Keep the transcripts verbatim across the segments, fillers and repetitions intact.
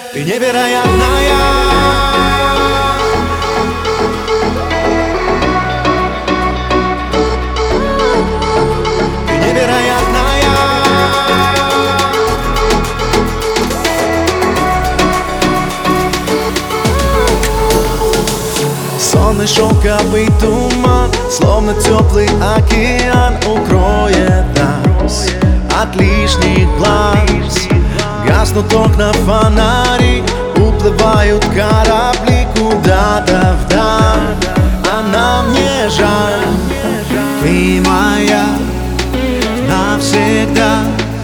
Ты невероятная. Ты невероятная. Сонный шелковый туман, словно теплый океан, укроет нас от лишних глаз. Гаснут окна, фонари, уплывают корабли куда-то вдаль. А нам не жаль, ты моя навсегда.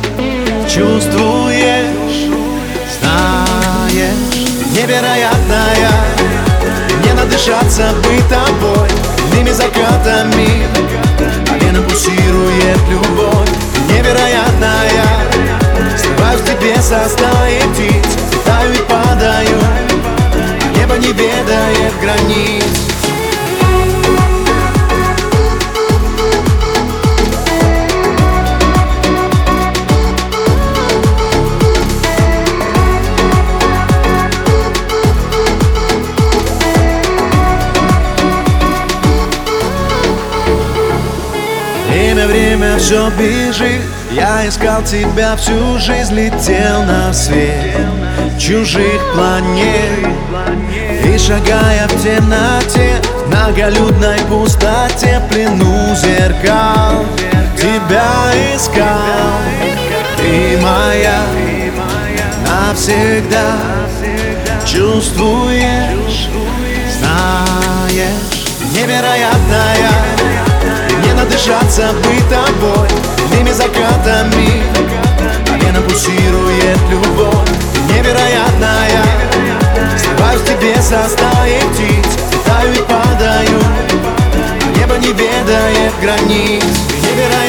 Чувствуешь, знаешь, невероятная. Мне надышаться быть тобой, дымными закатами, а вена пульсирует любовь. Невероятная. Срываюсь в тебе со стаи птиц, летаю и падаю, а небо не ведает границ. Время, время все бежит. Я искал тебя всю жизнь, летел на свет чужих планет. И шагая в темноте, в многолюдной пустоте, в плену зеркал, тебя искал. Ты моя навсегда. Чувствуешь, знаешь, невероятная. Мне надышаться быть тобой, дымными закатами, а вена пульсирует любовь. Невероятная. Срываюсь в тебе со стаи птиц, летаю и падаю, а небо не ведает границ. Невероятная.